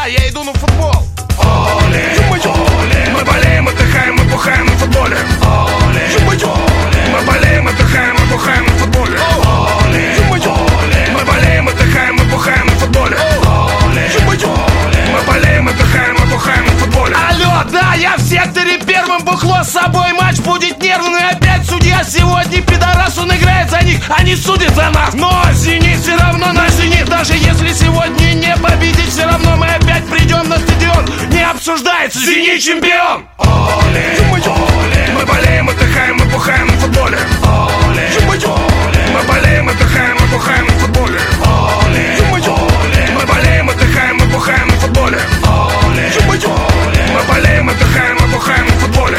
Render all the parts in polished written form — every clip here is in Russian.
я иду на футбол. Оле, оле, мы болеем, отдыхаем, мы бухаем на футболе. Оле, оле, мы болеем, отдыхаем, мы бухаем на футболе. Оле, оле, мы болеем, отдыхаем, мы бухаем на футболе. Оле, оле, мы болеем, отдыхаем, мы бухаем на футболе. Алло, да, я в секторе первым, бухло с собой, матч будет нервный. Опять судья сегодня пидорас, он играет за них, они судят за нас. Но Зенит все равно наш Зенит. Даже если сегодня не победить, все равно мы опять придем на стадион. Не обсуждается, Зенит чемпион. Оле, оле, мы болеем, отдыхаем, мы бухаем на футболе. Оле, оле, мы болеем, отдыхаем, мы бухаем на футболе. Оле, оле, мы болеем, отдыхаем, мы бухаем на футболе. Оле, оле, мы болеем, отдыхаем, мы бухаем на футболе.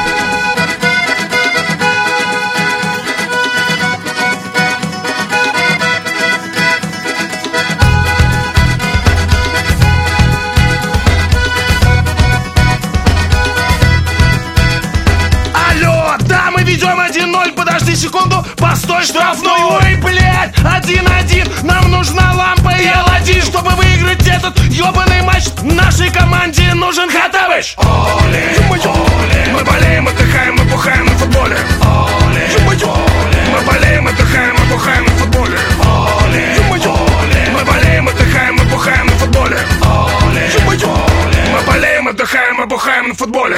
Ведем 1-0, подожди секунду, постой, штрафной. Ой, блядь, 1-1, нам нужна лампа и Аладдин, чтобы выиграть этот ебаный матч. Нашей команде нужен Хаттабыч. Оле, оле, мы болеем, отдыхаем, мы бухаем на футболе. Оле, оле, мы болеем, отдыхаем, мы бухаем на футболе. Оле, оле, мы болеем, отдыхаем, мы бухаем на футболе. Оле, оле, мы болеем, отдыхаем, мы бухаем на футболе.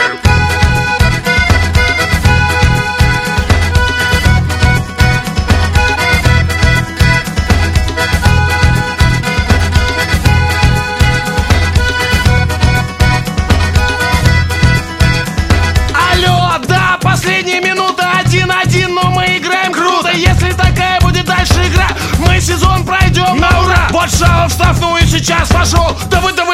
Последняя минута, 1-1, но мы играем круто. Если такая будет дальше игра, мы сезон пройдем на ура. Вот Шалов в штрафную сейчас пошел. Да вы